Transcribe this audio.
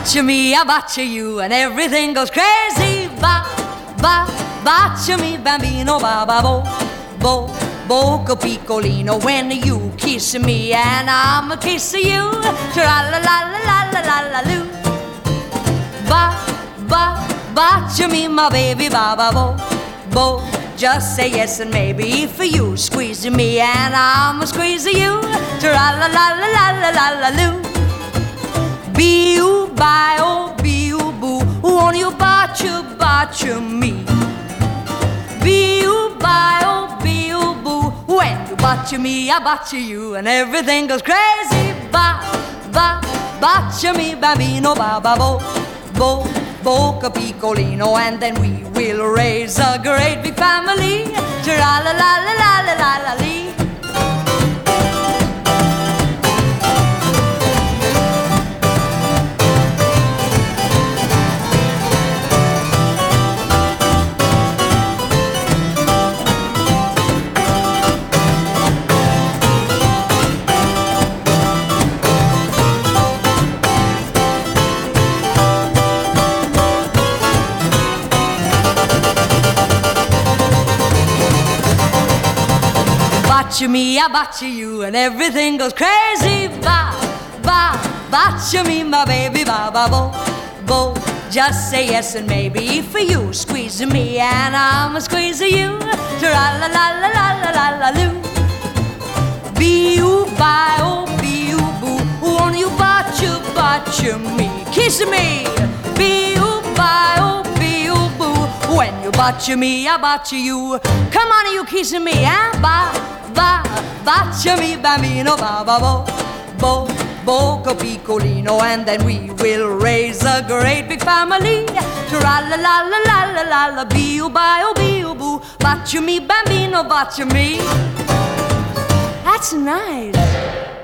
Boccia me, I boccia you, and everything goes crazy. Boccia me, bambino, ba ba bo, bo, boco piccolino. When you kiss me and I'm a kiss you, tra la la la la la la la loo. Boccia me, my baby, ba ba bo, bo. Just say yes and maybe for you. Squeeze me and I'm a squeeze you, tra la la la la la la la loo. Be-oo, bye-oh, be-oo, boo. Won't you botcha me? Be-oo, bye-oh, be-oo, boo. When you botcha me, I botcha you, and everything goes crazy. Botcha me, bambino, ba-ba-bo, bo, boca piccolino. And then we will raise a great big family. Tra-la-la-la-la-la-la-la-lee. Boccia me, I boccia you, and everything goes crazy. Boccia me, my baby, ba ba bo, bo. Just say yes and maybe for you. Squeeze me and I'm a squeeze you. Tra la la la la la la la loo. Be-oo, bye-oh, be-oo, boo. Won't you botcha me? Kiss me. Be-oo, bye-oh, be-oo, boo. When you botcha me, I botcha you. Come on, you kissing me, eh? Boccia me, bambino, ba ba bo, bo, boco piccolino. And then we will raise a great big family. Tra la la la la la la la. Be-oo, bye-oh, be-oo, boo. Boccia me, bambino, boccia me. That's nice.